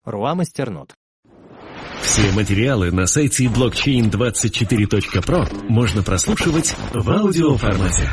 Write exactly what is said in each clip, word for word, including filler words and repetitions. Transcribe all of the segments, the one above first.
Руа Мастернод. Все материалы на сайте блокчейн двадцать четыре точка про можно прослушивать в аудиоформате.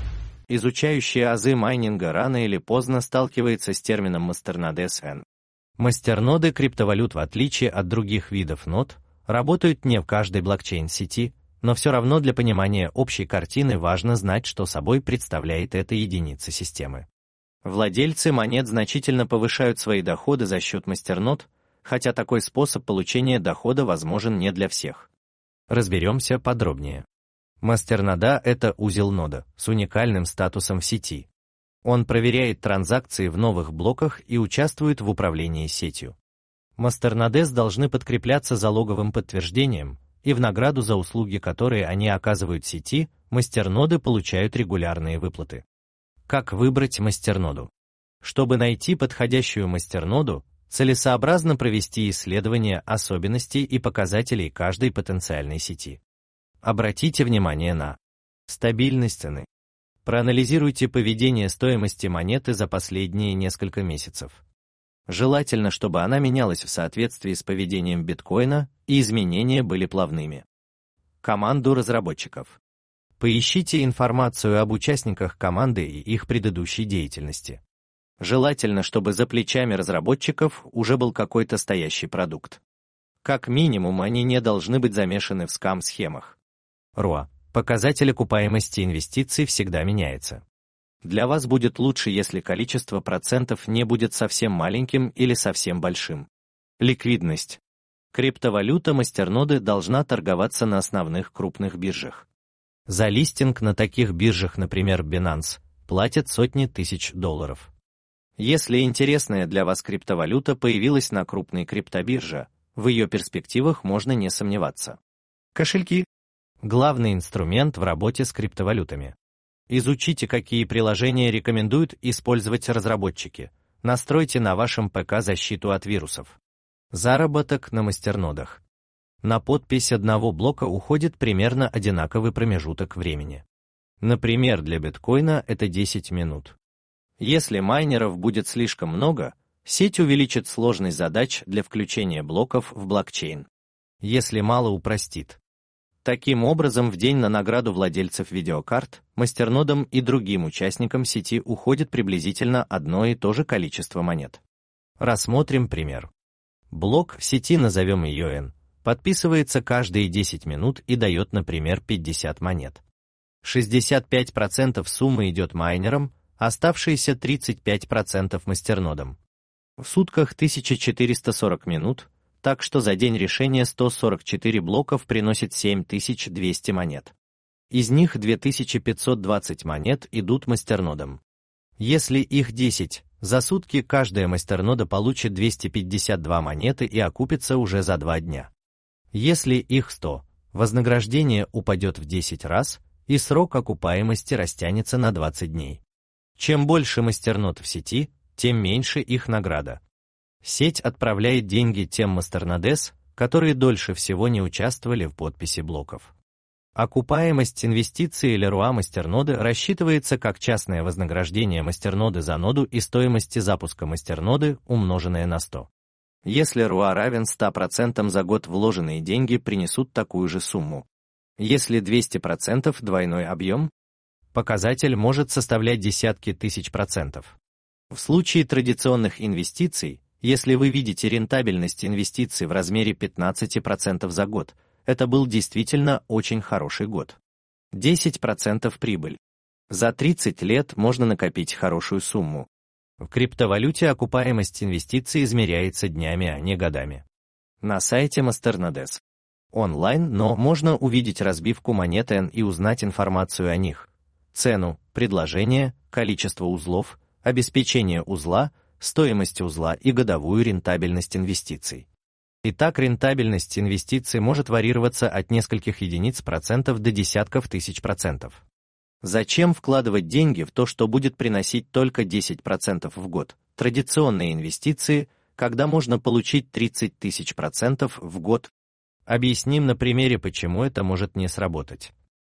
Изучающий азы майнинга рано или поздно сталкивается с термином мастернодес N. Мастерноды криптовалют, в отличие от других видов нод, работают не в каждой блокчейн-сети, но все равно для понимания общей картины важно знать, что собой представляет эта единица системы. Владельцы монет значительно повышают свои доходы за счет мастернод, хотя такой способ получения дохода возможен не для всех. Разберемся подробнее. Мастернода — это узел нода с уникальным статусом в сети. Он проверяет транзакции в новых блоках и участвует в управлении сетью. Мастернодес должны подкрепляться залоговым подтверждением, и в награду за услуги, которые они оказывают сети, мастерноды получают регулярные выплаты. Как выбрать мастерноду? Чтобы найти подходящую мастерноду, целесообразно провести исследование особенностей и показателей каждой потенциальной сети. Обратите внимание на стабильность цены. Проанализируйте поведение стоимости монеты за последние несколько месяцев. Желательно, чтобы она менялась в соответствии с поведением биткоина, и изменения были плавными. Команду разработчиков. Поищите информацию об участниках команды и их предыдущей деятельности. Желательно, чтобы за плечами разработчиков уже был какой-то стоящий продукт. Как минимум, они не должны быть замешаны в скам-схемах. Руа. Показатель окупаемости инвестиций всегда меняется. Для вас будет лучше, если количество процентов не будет совсем маленьким или совсем большим. Ликвидность. Криптовалюта мастерноды должна торговаться на основных крупных биржах. За листинг на таких биржах, например, Binance, платят сотни тысяч долларов. Если интересная для вас криптовалюта появилась на крупной криптобирже, в ее перспективах можно не сомневаться. Кошельки. Главный инструмент в работе с криптовалютами. Изучите, какие приложения рекомендуют использовать разработчики. Настройте на вашем ПК защиту от вирусов. Заработок на мастернодах. На подпись одного блока уходит примерно одинаковый промежуток времени. Например, для биткоина это десять минут. Если майнеров будет слишком много, сеть увеличит сложность задач для включения блоков в блокчейн. Если мало, упростит. Таким образом, в день на награду владельцев видеокарт, мастернодам и другим участникам сети уходит приблизительно одно и то же количество монет. Рассмотрим пример. Блок в сети, назовем ее N, подписывается каждые десять минут и дает, например, пятьдесят монет. шестьдесят пять процентов суммы идет майнерам, оставшиеся тридцать пять процентов мастернодам. В сутках тысяча четыреста сорок минут, так что за день решения сто сорок четыре блоков приносит семь тысяч двести монет. Из них две тысячи пятьсот двадцать монет идут мастернодам. Если их десять, за сутки каждая мастернода получит двести пятьдесят две монеты и окупится уже за два дня. Если их сто, вознаграждение упадет в десять раз, и срок окупаемости растянется на двадцать дней. Чем больше мастернод в сети, тем меньше их награда. Сеть отправляет деньги тем мастернодес, которые дольше всего не участвовали в подписи блоков. Окупаемость инвестиций или руа мастерноды рассчитывается как частное вознаграждение мастерноды за ноду и стоимости запуска мастерноды, умноженное на сто. Если руа равен ста процентам, за год вложенные деньги принесут такую же сумму. Если двести процентов, двойной объем, показатель может составлять десятки тысяч процентов. В случае традиционных инвестиций, если вы видите рентабельность инвестиций в размере пятнадцать процентов за год, это был действительно очень хороший год. десять процентов прибыль. За тридцать лет можно накопить хорошую сумму. В криптовалюте окупаемость инвестиций измеряется днями, а не годами. На сайте мастернодес. Онлайн, но можно увидеть разбивку монет N и узнать информацию о них. Цену, предложение, количество узлов, обеспечение узла, стоимость узла и годовую рентабельность инвестиций. Итак, рентабельность инвестиций может варьироваться от нескольких единиц процентов до десятков тысяч процентов. Зачем вкладывать деньги в то, что будет приносить только десять процентов в год, традиционные инвестиции, когда можно получить тридцать тысяч процентов в год? Объясним на примере, почему это может не сработать.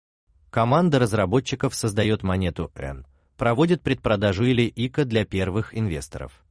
Команда разработчиков создает монету N, проводит предпродажу или ай си о для первых инвесторов.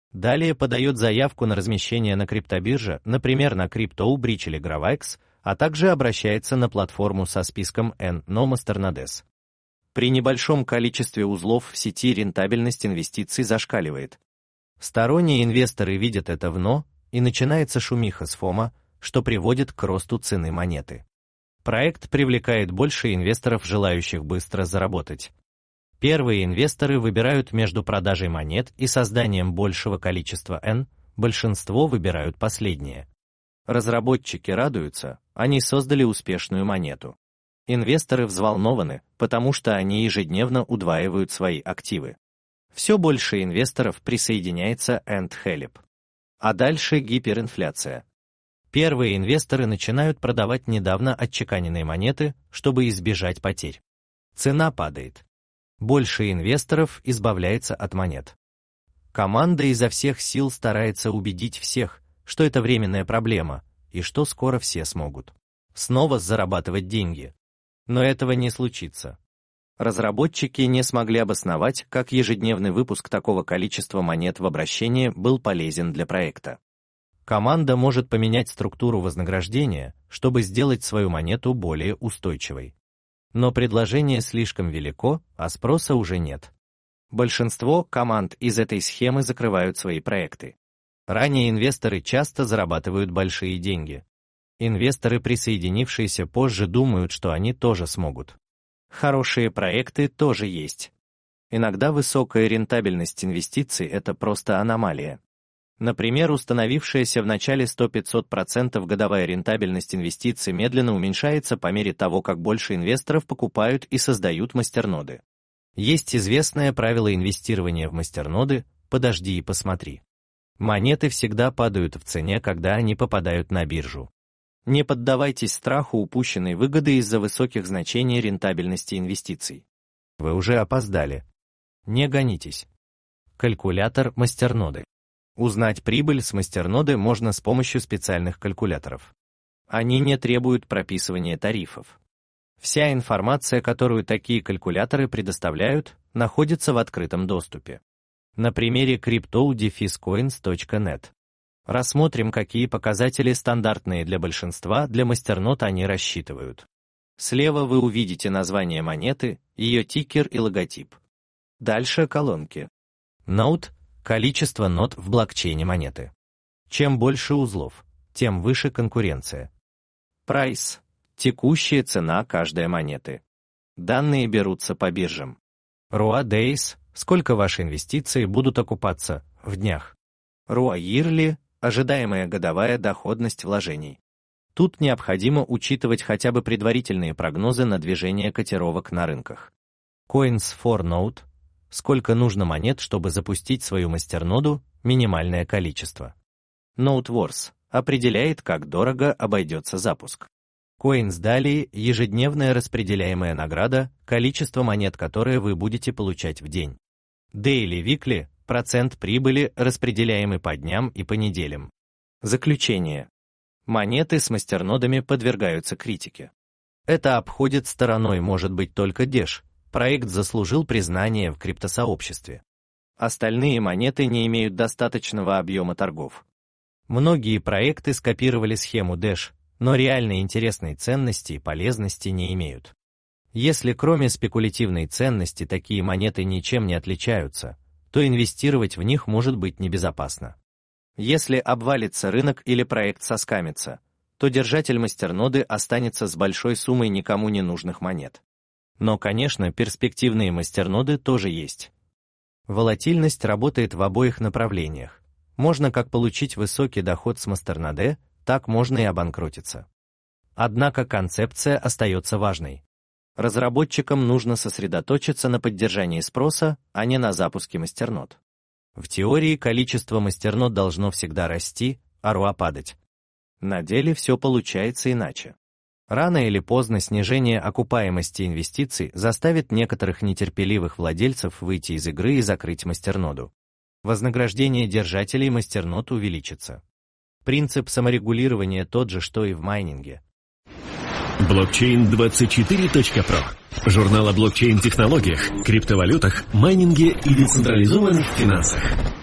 Далее подает заявку на размещение на криптобирже, например, на CryptoBridge или Gravix, а также обращается на платформу со списком N но Masternodes. При небольшом количестве узлов в сети рентабельность инвестиций зашкаливает. Сторонние инвесторы видят это в эн о, и начинается шумиха с фома, что приводит к росту цены монеты. Проект привлекает больше инвесторов, желающих быстро заработать. Первые инвесторы выбирают между продажей монет и созданием большего количества N, большинство выбирают последнее. Разработчики радуются, они создали успешную монету. Инвесторы взволнованы, потому что они ежедневно удваивают свои активы. Все больше инвесторов присоединяется Ant Helip. А дальше гиперинфляция. Первые инвесторы начинают продавать недавно отчеканенные монеты, чтобы избежать потерь. Цена падает. Больше инвесторов избавляется от монет. Команда изо всех сил старается убедить всех, что это временная проблема, и что скоро все смогут снова зарабатывать деньги. Но этого не случится. Разработчики не смогли обосновать, как ежедневный выпуск такого количества монет в обращении был полезен для проекта. Команда может поменять структуру вознаграждения, чтобы сделать свою монету более устойчивой. Но предложение слишком велико, а спроса уже нет. Большинство команд из этой схемы закрывают свои проекты. Ранее инвесторы часто зарабатывают большие деньги. Инвесторы, присоединившиеся позже, думают, что они тоже смогут. Хорошие проекты тоже есть. Иногда высокая рентабельность инвестиций – это просто аномалия. Например, установившаяся в начале сто-пятьсот процентов годовая рентабельность инвестиций медленно уменьшается по мере того, как больше инвесторов покупают и создают мастерноды. Есть известное правило инвестирования в мастерноды «подожди и посмотри». Монеты всегда падают в цене, когда они попадают на биржу. Не поддавайтесь страху упущенной выгоды из-за высоких значений рентабельности инвестиций. Вы уже опоздали. Не гонитесь. Калькулятор мастерноды. Узнать прибыль с мастерноды можно с помощью специальных калькуляторов. Они не требуют прописывания тарифов. Вся информация, которую такие калькуляторы предоставляют, находится в открытом доступе. На примере crypto dash coins точка нет. Рассмотрим, какие показатели стандартные для большинства для мастернод они рассчитывают. Слева вы увидите название монеты, ее тикер и логотип. Дальше колонки. Node – количество нод в блокчейне монеты. Чем больше узлов, тем выше конкуренция. Price – текущая цена каждой монеты. Данные берутся по биржам. эр о эй Days – сколько ваши инвестиции будут окупаться в днях. эр о эй Yearly – ожидаемая годовая доходность вложений. Тут необходимо учитывать хотя бы предварительные прогнозы на движение котировок на рынках. Coins for Node – сколько нужно монет, чтобы запустить свою мастерноду, минимальное количество. Node Wars – определяет, как дорого обойдется запуск. Coins далее – ежедневная распределяемая награда, количество монет, которые вы будете получать в день. Daily Weekly – процент прибыли, распределяемый по дням и по неделям. Заключение. Монеты с мастернодами подвергаются критике. Это обходит стороной может быть только Dash. Проект заслужил признание в криптосообществе. Остальные монеты не имеют достаточного объема торгов. Многие проекты скопировали схему Dash, но реально интересной ценности и полезности не имеют. Если кроме спекулятивной ценности такие монеты ничем не отличаются, то инвестировать в них может быть небезопасно. Если обвалится рынок или проект соскамится, то держатель мастерноды останется с большой суммой никому не нужных монет. Но, конечно, перспективные мастерноды тоже есть. Волатильность работает в обоих направлениях. Можно как получить высокий доход с мастерноды, так можно и обанкротиться. Однако концепция остается важной. Разработчикам нужно сосредоточиться на поддержании спроса, а не на запуске мастернод. В теории количество мастернод должно всегда расти, а эр о эй падать. На деле все получается иначе. Рано или поздно снижение окупаемости инвестиций заставит некоторых нетерпеливых владельцев выйти из игры и закрыть мастерноду. Вознаграждение держателей мастернод увеличится. Принцип саморегулирования тот же, что и в майнинге. блокчейн двадцать четыре точка про. Журнал о блокчейн-технологиях, криптовалютах, майнинге и децентрализованных финансах.